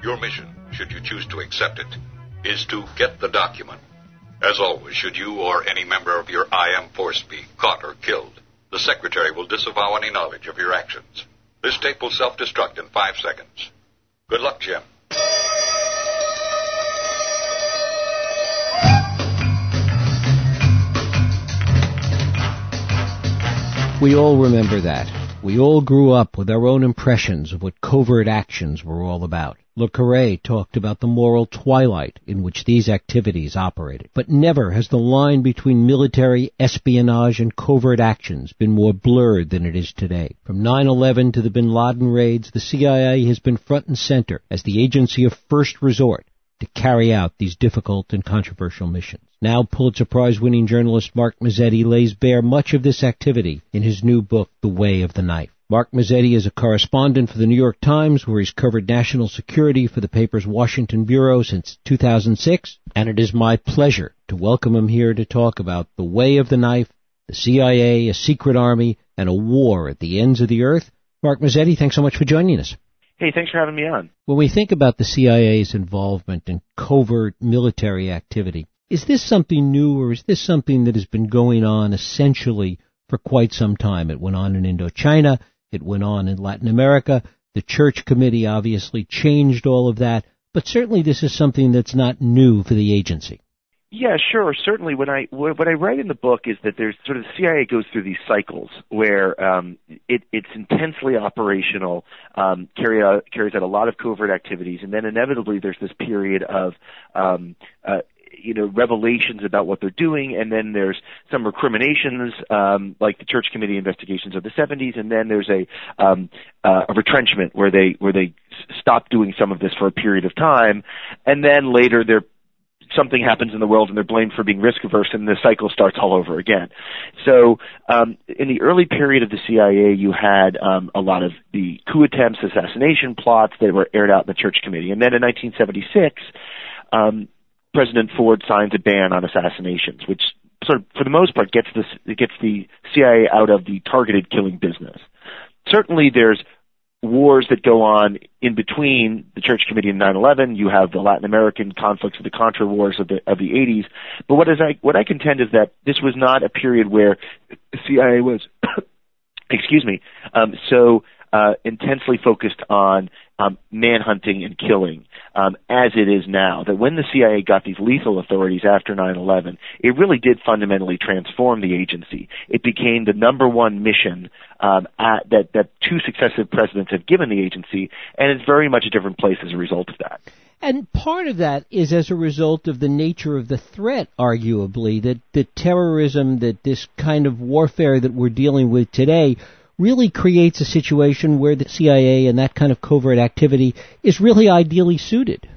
Your mission, should you choose to accept it, is to get the document. As always, should you or any member of your IM force be caught or killed, the Secretary will disavow any knowledge of your actions. This tape will self-destruct in 5 seconds. Good luck, Jim. We all remember that. We all grew up with our own impressions of what covert actions were all about. Le Carré talked about the moral twilight in which these activities operated. But never has the line between military espionage and covert actions been more blurred than it is today. From 9/11 to the bin Laden raids, the CIA has been front and center as the agency of first resort to carry out these difficult and controversial missions. Now Pulitzer Prize-winning journalist Mark Mazzetti lays bare much of this activity in his new book, The Way of the Knife. Mark Mazzetti is a correspondent for the New York Times, where he's covered national security for the paper's Washington bureau since 2006, and it is my pleasure to welcome him here to talk about The Way of the Knife, the CIA, a secret army, and a war at the ends of the earth. Mark Mazzetti, thanks so much for joining us. Hey, thanks for having me on. When we think about the CIA's involvement in covert military activity, is this something new, or is this something that has been going on essentially for quite some time? It went on in Indochina, it went on in Latin America. The Church Committee obviously changed all of that, but certainly this is something that's not new for the agency. Yeah, sure. Certainly, what I write in the book is that there's sort of the CIA goes through these cycles where it's intensely operational, carries out a lot of covert activities, and then inevitably there's this period of revelations about what they're doing, and then there's some recriminations, like the Church Committee investigations of the 70s, and then there's a retrenchment where they stop doing some of this for a period of time, and then later something happens in the world and they're blamed for being risk averse, and the cycle starts all over again. So in the early period of the CIA, you had a lot of the coup attempts, assassination plots that were aired out in the Church Committee. And then in 1976, President Ford signs a ban on assassinations, which sort of, for the most part, gets the CIA out of the targeted killing business. Certainly there's wars that go on in between the Church Committee and 9/11. You have the Latin American conflicts of the Contra Wars of the 80s. But what I contend is that this was not a period where the CIA was, so intensely focused on manhunting and killing as it is now. That when the CIA got these lethal authorities after 9/11, it really did fundamentally transform the agency. It became the number one mission that two successive presidents have given the agency, and it's very much a different place as a result of that. And part of that is as a result of the nature of the threat, arguably, that the terrorism, that this kind of warfare that we're dealing with today really creates a situation where the CIA and that kind of covert activity is really ideally suited.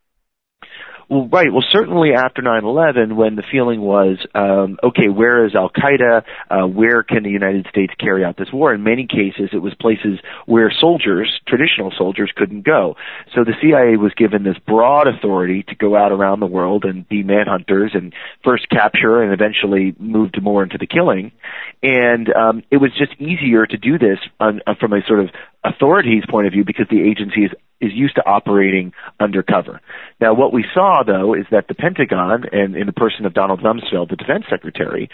Well, right. Well, certainly after 9/11, when the feeling was, okay, where is Al-Qaeda? Where can the United States carry out this war? In many cases, it was places where soldiers, traditional soldiers, couldn't go. So the CIA was given this broad authority to go out around the world and be manhunters and first capture and eventually move to more into the killing. And it was just easier to do this from a sort of authorities point of view because the agency is used to operating undercover. Now, what we saw, though, is that the Pentagon, and in the person of Donald Rumsfeld, the defense secretary,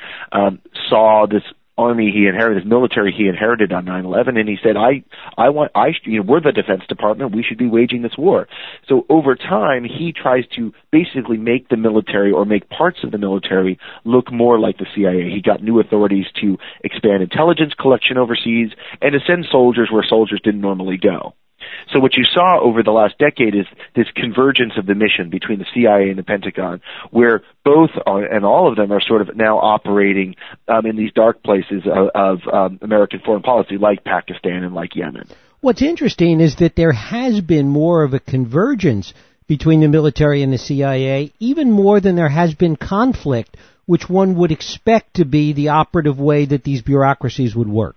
saw this army he inherited, this military he inherited on 9/11, and he said, we're the Defense Department, we should be waging this war. So over time, he tries to basically make the military or make parts of the military look more like the CIA. He got new authorities to expand intelligence collection overseas and to send soldiers where soldiers didn't normally go. So what you saw over the last decade is this convergence of the mission between the CIA and the Pentagon, where both are, and all of them are sort of now operating in these dark places of American foreign policy, like Pakistan and like Yemen. What's interesting is that there has been more of a convergence between the military and the CIA, even more than there has been conflict, which one would expect to be the operative way that these bureaucracies would work.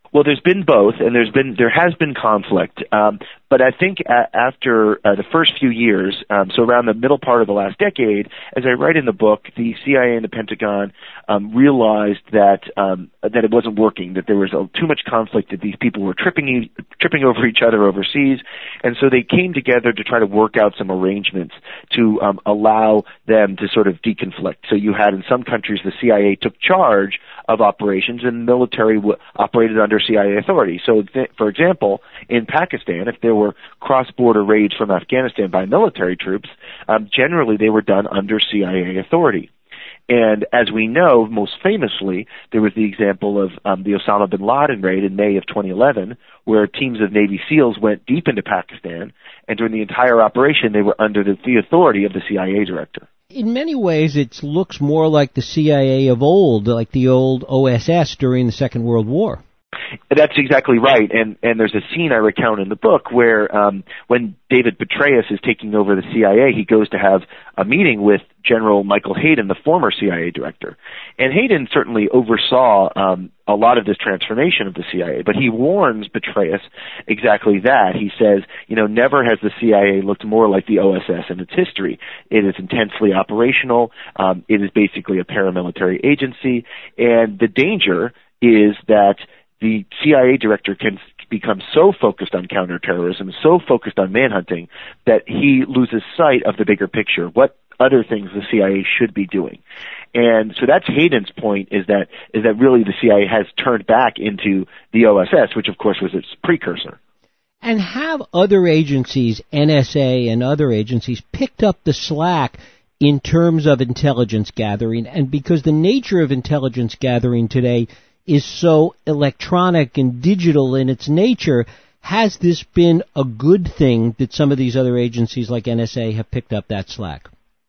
Well, there's been both, and there has been conflict. But I think after the first few years, so around the middle part of the last decade, as I write in the book, the CIA and the Pentagon realized that it wasn't working, that there was too much conflict, that these people were tripping over each other overseas, and so they came together to try to work out some arrangements to allow them to sort of deconflict. So you had in some countries the CIA took charge of operations, and the military operated under CIA authority. So, for example, in Pakistan, if there were cross-border raids from Afghanistan by military troops, generally they were done under CIA authority. And as we know, most famously, there was the example of the Osama bin Laden raid in May of 2011, where teams of Navy SEALs went deep into Pakistan, and during the entire operation, they were under the authority of the CIA director. In many ways, it looks more like the CIA of old, like the old OSS during the Second World War. That's exactly right, and there's a scene I recount in the book where when David Petraeus is taking over the CIA, he goes to have a meeting with General Michael Hayden, the former CIA director. And Hayden certainly oversaw a lot of this transformation of the CIA, but he warns Petraeus exactly that. He says, never has the CIA looked more like the OSS in its history. It is intensely operational. It is basically a paramilitary agency, and the danger is that the CIA director can become so focused on counterterrorism, so focused on manhunting, that he loses sight of the bigger picture, what other things the CIA should be doing. And so that's Hayden's point, is that really the CIA has turned back into the OSS, which of course was its precursor. And have other agencies, NSA and other agencies, picked up the slack in terms of intelligence gathering? And because the nature of intelligence gathering today is so electronic and digital in its nature, has this been a good thing that some of these other agencies like NSA have picked up that slack?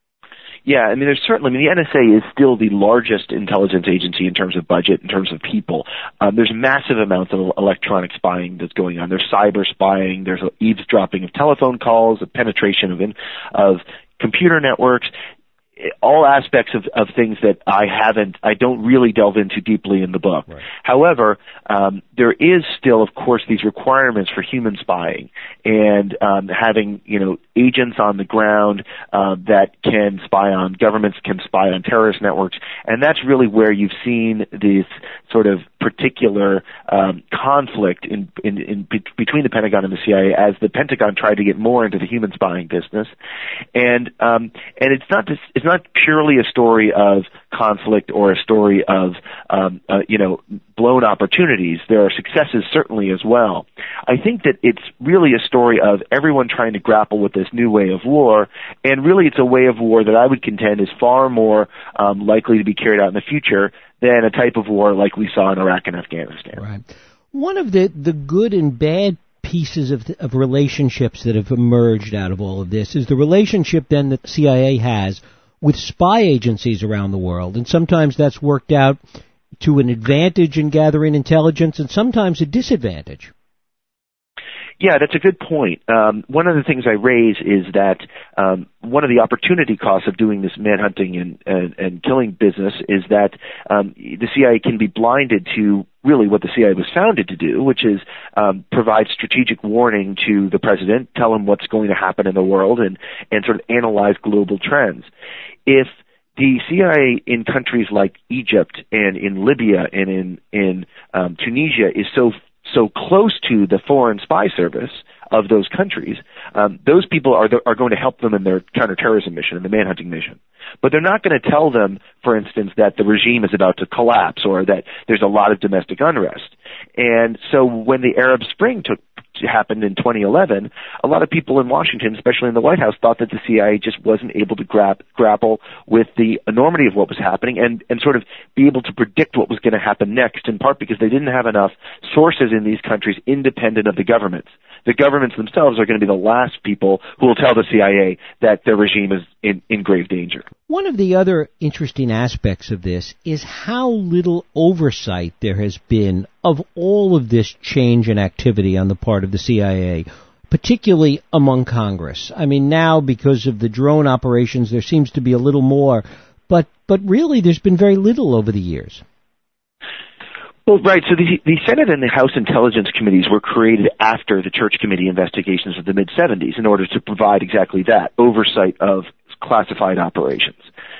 Yeah, the NSA is still the largest intelligence agency in terms of budget, in terms of people. There's massive amounts of electronic spying that's going on. There's cyber spying, there's eavesdropping of telephone calls, of penetration of computer networks, all aspects of things that I don't really delve into deeply in the book. Right. However, there is still, of course, these requirements for human spying and having, agents on the ground that can spy on governments, can spy on terrorist networks, and that's really where you've seen this sort of particular conflict between the Pentagon and the CIA as the Pentagon tried to get more into the human spying business, and it's not purely a story of conflict or a story of blown opportunities. There are successes certainly as well. I think that it's really a story of everyone trying to grapple with this new way of war, and really it's a way of war that I would contend is far more likely to be carried out in the future than a type of war like we saw in Iraq and Afghanistan. Right. One of the good and bad pieces of relationships that have emerged out of all of this is the relationship then that the CIA has with spy agencies around the world, and sometimes that's worked out to an advantage in gathering intelligence and sometimes a disadvantage. Yeah, that's a good point. One of the things I raise is that one of the opportunity costs of doing this manhunting and killing business is that the CIA can be blinded to really what the CIA was founded to do, which is provide strategic warning to the president, tell him what's going to happen in the world, and sort of analyze global trends. If the CIA in countries like Egypt and in Libya and in Tunisia is so close to the foreign spy service of those countries, those people are going to help them in their counterterrorism mission, in the manhunting mission. But they're not going to tell them, for instance, that the regime is about to collapse or that there's a lot of domestic unrest. And so when the Arab Spring happened in 2011, a lot of people in Washington, especially in the White House, thought that the CIA just wasn't able to grapple with the enormity of what was happening and sort of be able to predict what was going to happen next, in part because they didn't have enough sources in these countries independent of the governments. The governments themselves are going to be the last people who will tell the CIA that their regime is in grave danger. One of the other interesting aspects of this is how little oversight there has been of all of this change and activity on the part of the CIA, particularly among Congress. Now because of the drone operations, there seems to be a little more, but really there's been very little over the years. Well, right. So the Senate and the House Intelligence Committees were created after the Church Committee investigations of the mid-'70s in order to provide exactly that, oversight of classified operations.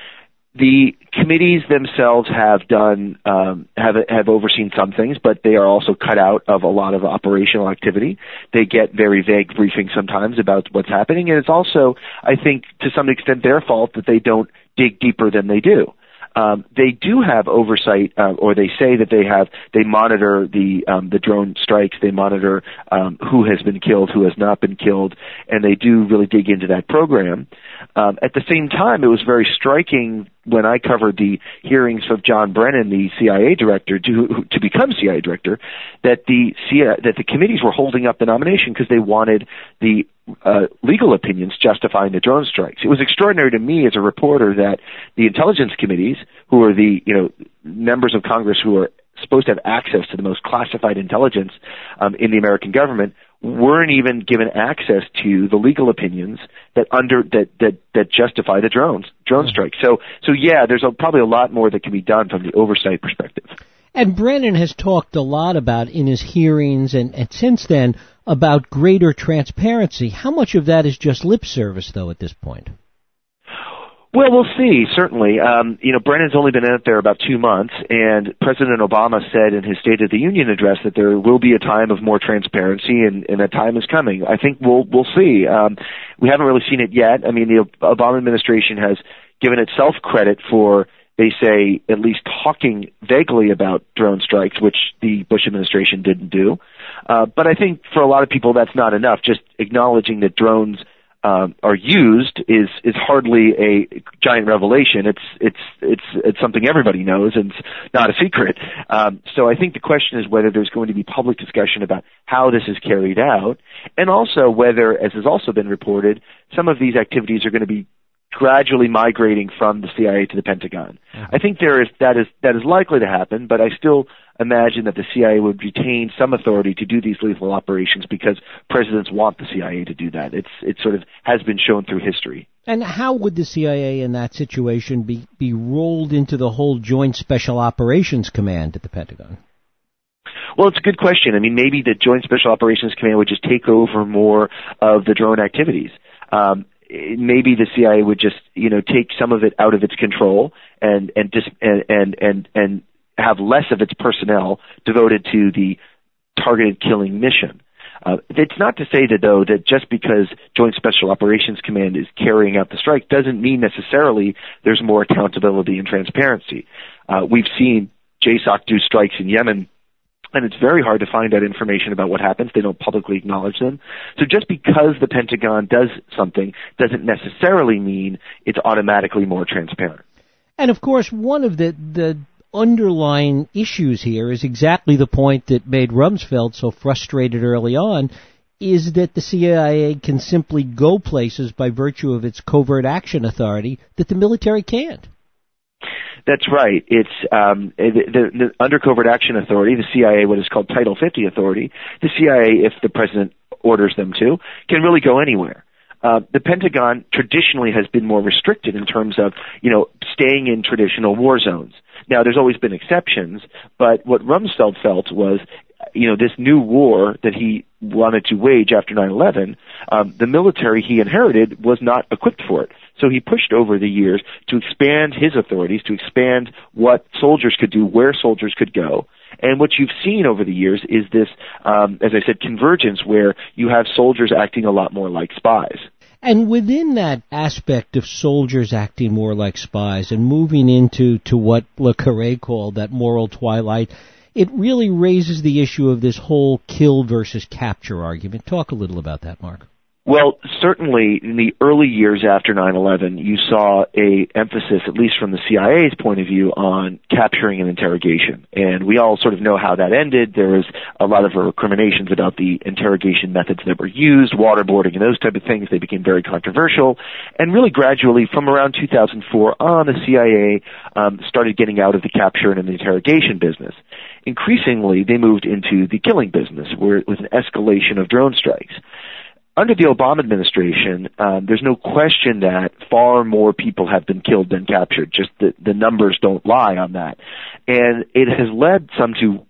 The committees themselves have done have overseen some things, but they are also cut out of a lot of operational activity. They get very vague briefings sometimes about what's happening, and it's also, I think, to some extent their fault that they don't dig deeper than they do. They do have oversight, or they say that they monitor the drone strikes, they monitor who has been killed, who has not been killed, and they do really dig into that program. At the same time, it was very striking when I covered the hearings of John Brennan, the CIA director, to become CIA director, that the committees were holding up the nomination because they wanted the legal opinions justifying the drone strikes. It was extraordinary to me as a reporter that the intelligence committees, who are the members of Congress who are supposed to have access to the most classified intelligence in the American government, weren't even given access to the legal opinions that justify the drone strike. So yeah, there's probably a lot more that can be done from the oversight perspective. And Brennan has talked a lot about in his hearings and since then about greater transparency. How much of that is just lip service, though, at this point? Well, we'll see, certainly. Brennan's only been out there about 2 months, and President Obama said in his State of the Union address that there will be a time of more transparency, and that time is coming. I think we'll see. We haven't really seen it yet. I mean, the Obama administration has given itself credit for, they say, at least talking vaguely about drone strikes, which the Bush administration didn't do. But I think for a lot of people that's not enough. Just acknowledging that drones are used is hardly a giant revelation. It's something everybody knows, and it's not a secret. So I think the question is whether there's going to be public discussion about how this is carried out, and also whether, as has also been reported, some of these activities are going to be gradually migrating from the CIA to the Pentagon. I think that is likely to happen, but I still imagine that the CIA would retain some authority to do these lethal operations because presidents want the CIA to do that. It sort of has been shown through history. And how would the CIA in that situation be rolled into the whole Joint Special Operations Command at the Pentagon? Well, it's a good question. I mean, maybe the Joint Special Operations Command would just take over more of the drone activities. Maybe the CIA would just, take some of it out of its control and have less of its personnel devoted to the targeted killing mission. It's not to say that just because Joint Special Operations Command is carrying out the strike doesn't mean necessarily there's more accountability and transparency. We've seen JSOC do strikes in Yemen, and it's very hard to find out information about what happens. They don't publicly acknowledge them. So just because the Pentagon does something doesn't necessarily mean it's automatically more transparent. And of course, one of the underlying issues here is exactly the point that made Rumsfeld so frustrated early on, is that the CIA can simply go places by virtue of its covert action authority that the military can't. That's right. It's the under covert action authority, the CIA, what is called Title 50 authority. The CIA, if the president orders them to, can really go anywhere. The Pentagon traditionally has been more restricted in terms of, staying in traditional war zones. Now, there's always been exceptions, but what Rumsfeld felt was, this new war that he wanted to wage after 9/11, the military he inherited was not equipped for it. So he pushed over the years to expand his authorities, to expand what soldiers could do, where soldiers could go. And what you've seen over the years is this, as I said, convergence where you have soldiers acting a lot more like spies. And within that aspect of soldiers acting more like spies and moving into what Le Carre called that moral twilight, it really raises the issue of this whole kill versus capture argument. Talk a little about that, Mark. Well, certainly in the early years after 9/11, you saw a emphasis, at least from the CIA's point of view, on capturing and interrogation. And we all sort of know how that ended. There was a lot of recriminations about the interrogation methods that were used, waterboarding and those type of things. They became very controversial. And really gradually, from around 2004 on, the CIA started getting out of the capture and the interrogation business. Increasingly, they moved into the killing business, where it was an escalation of drone strikes. Under the Obama administration, there's no question that far more people have been killed than captured. Just the numbers don't lie on that. And it has led some to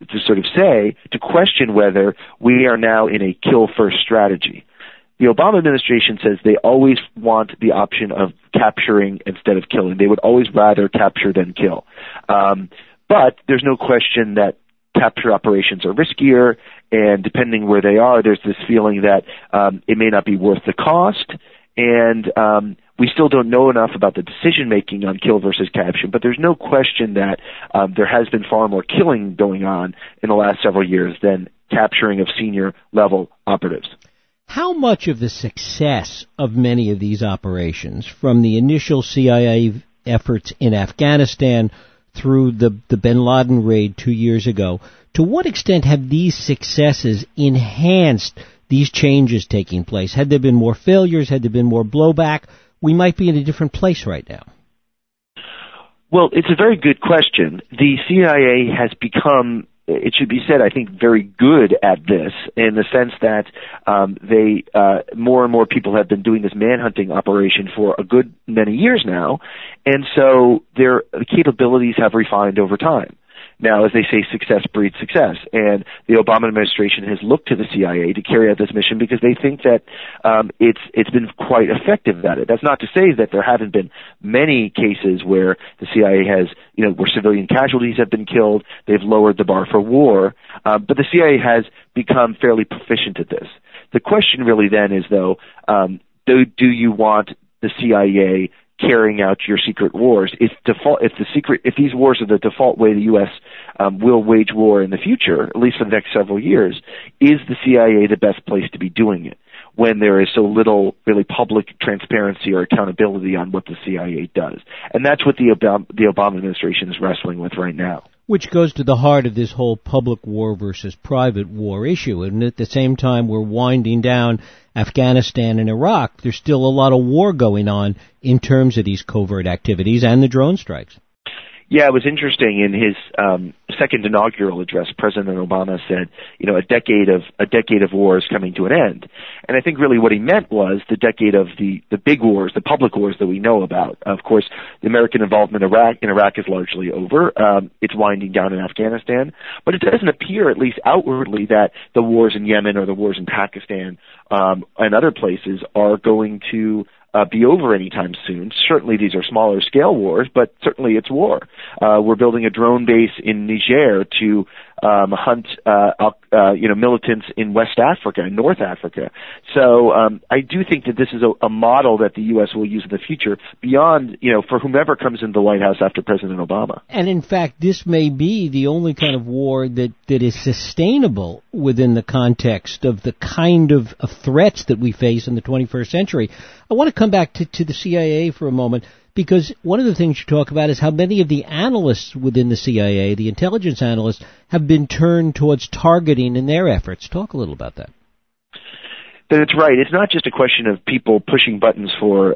sort of say, to question whether we are now in a kill-first strategy. The Obama administration says they always want the option of capturing instead of killing. They would always rather capture than kill. But there's no question that capture operations are riskier, and depending where they are, there's this feeling that it may not be worth the cost, and we still don't know enough about the decision-making on kill versus capture, but there's no question that there has been far more killing going on in the last several years than capturing of senior-level operatives. How much of the success of many of these operations, from the initial CIA efforts in Afghanistan through the bin Laden raid 2 years ago, to what extent have these successes enhanced these changes taking place? Had there been more failures? Had there been more blowback? We might be in a different place right now. Well, it's a very good question. The CIA has become, it should be said, I think, very good at this, in the sense that more and more people have been doing this manhunting operation for a good many years now, and so their capabilities have refined over time. Now, as they say, success breeds success, and the Obama administration has looked to the CIA to carry out this mission because they think that it's been quite effective at it. That's not to say that there haven't been many cases where the CIA has, where civilian casualties have been killed. They've lowered the bar for war, but the CIA has become fairly proficient at this. The question really then is, though, do you want the CIA carrying out your secret wars? If these wars are the default way the U.S. Will wage war in the future, at least for the next several years, is the CIA the best place to be doing it when there is so little really public transparency or accountability on what the CIA does? And that's what the Obama administration is wrestling with right now. Which goes to the heart of this whole public war versus private war issue. And at the same time we're winding down Afghanistan and Iraq, there's still a lot of war going on in terms of these covert activities and the drone strikes. Yeah, it was interesting. In his second inaugural address, President Obama said, a decade of war is coming to an end. And I think really what he meant was the decade of the big wars, the public wars that we know about. Of course, the American involvement in Iraq is largely over. It's winding down in Afghanistan. But it doesn't appear, at least outwardly, that the wars in Yemen or the wars in Pakistan and other places are going to be over anytime soon. Certainly these are smaller scale wars, but certainly it's war. We're building a drone base in Niger to hunt militants in West Africa and North Africa. So I do think that this is a model that the U.S. will use in the future beyond, for whomever comes into the White House after President Obama. And in fact, this may be the only kind of war that is sustainable within the context of the kind of threats that we face in the 21st century. I want to come back to the CIA for a moment, because one of the things you talk about is how many of the analysts within the CIA, the intelligence analysts, have been turned towards targeting in their efforts. Talk a little about that. That's right. It's not just a question of people pushing buttons for,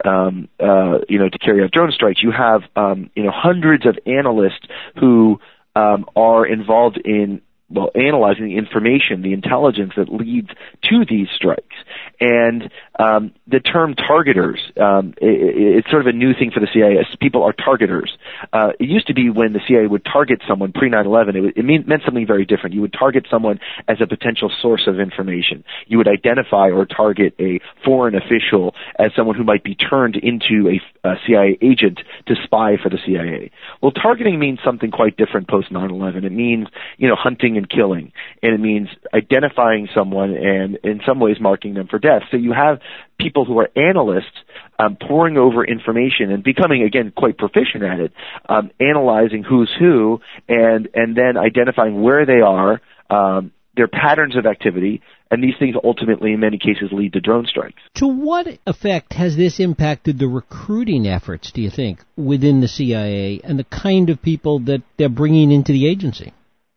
to carry out drone strikes. You have, hundreds of analysts who are involved in analyzing the information, the intelligence that leads to these strikes. And the term targeters, it's sort of a new thing for the CIA. People are targeters. It used to be when the CIA would target someone pre-9/11, it meant something very different. You would target someone as a potential source of information. You would identify or target a foreign official as someone who might be turned into a CIA agent to spy for the CIA. Well, targeting means something quite different post 9/11. It means, hunting and killing, and it means identifying someone and in some ways marking them for death. So you have people who are analysts poring over information and becoming, again, quite proficient at it, analyzing who's who, and then identifying where they are, their patterns of activity, and these things ultimately, in many cases, lead to drone strikes. To what effect has this impacted the recruiting efforts, do you think, within the CIA and the kind of people that they're bringing into the agency?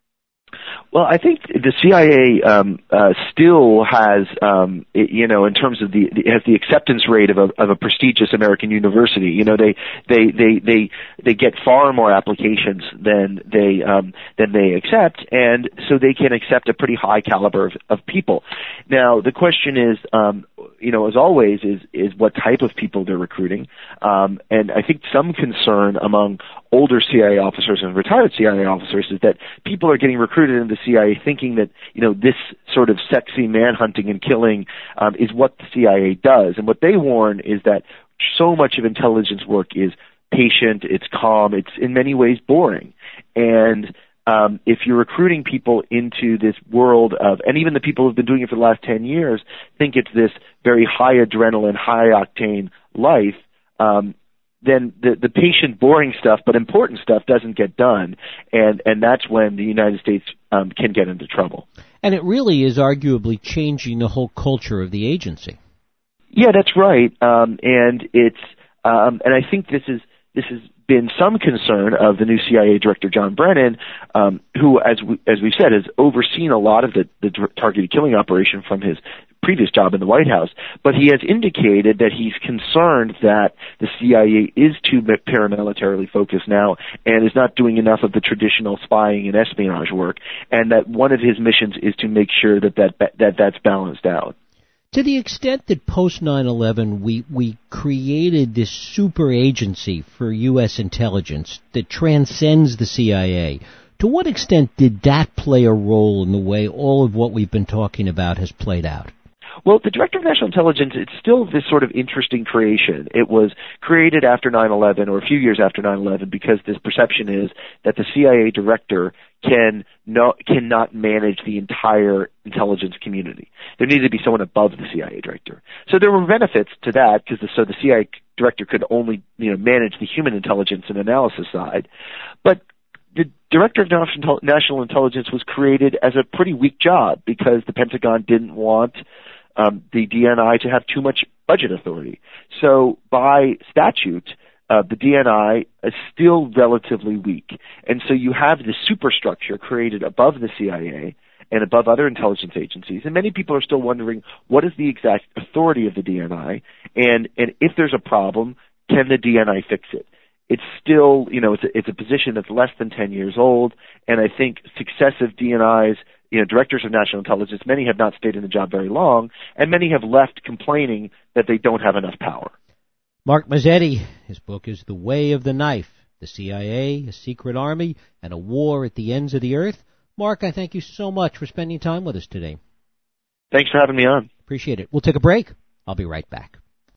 Well, I think the CIA still has, in terms of has the acceptance rate of a prestigious American university. They get far more applications than they accept, and so they can accept a pretty high caliber of people. Now, the question is, as always, is what type of people they're recruiting, and I think some concern among older CIA officers and retired CIA officers is that people are getting recruited into the CIA, thinking that, this sort of sexy manhunting and killing is what the CIA does. And what they warn is that so much of intelligence work is patient, it's calm, it's in many ways boring. And if you're recruiting people into this world of, and even the people who've been doing it for the last 10 years think it's this very high adrenaline, high octane life, then the patient, boring stuff, but important stuff doesn't get done. And that's when the United States can get into trouble. And it really is arguably changing the whole culture of the agency. Yeah, that's right. And it's, and I think this has been some concern of the new CIA director, John Brennan, who, as we've said, has overseen a lot of the targeted killing operation from his previous job in the White House. But he has indicated that he's concerned that the CIA is too paramilitarily focused now and is not doing enough of the traditional spying and espionage work, and that one of his missions is to make sure that's balanced out. To the extent that post 9/11 we created this super agency for U.S. intelligence that transcends the CIA, to what extent did that play a role in the way all of what we've been talking about has played out? Well, the Director of National Intelligence, it's still this sort of interesting creation. It was created after 9/11, or a few years after 9/11, because this perception is that the CIA director cannot manage the entire intelligence community. There needed to be someone above the CIA director. So there were benefits to that, because the CIA director could only manage the human intelligence and analysis side. But the Director of National Intelligence was created as a pretty weak job, because the Pentagon didn't want the DNI to have too much budget authority. So by statute, the DNI is still relatively weak. And so you have this superstructure created above the CIA and above other intelligence agencies. And many people are still wondering, what is the exact authority of the DNI? And if there's a problem, can the DNI fix it? It's still, it's a position that's less than 10 years old. And I think successive DNIs, directors of national intelligence, many have not stayed in the job very long, and many have left complaining that they don't have enough power. Mark Mazzetti, his book is The Way of the Knife, The CIA, A Secret Army, and a War at the Ends of the Earth. Mark, I thank you so much for spending time with us today. Thanks for having me on. Appreciate it. We'll take a break. I'll be right back.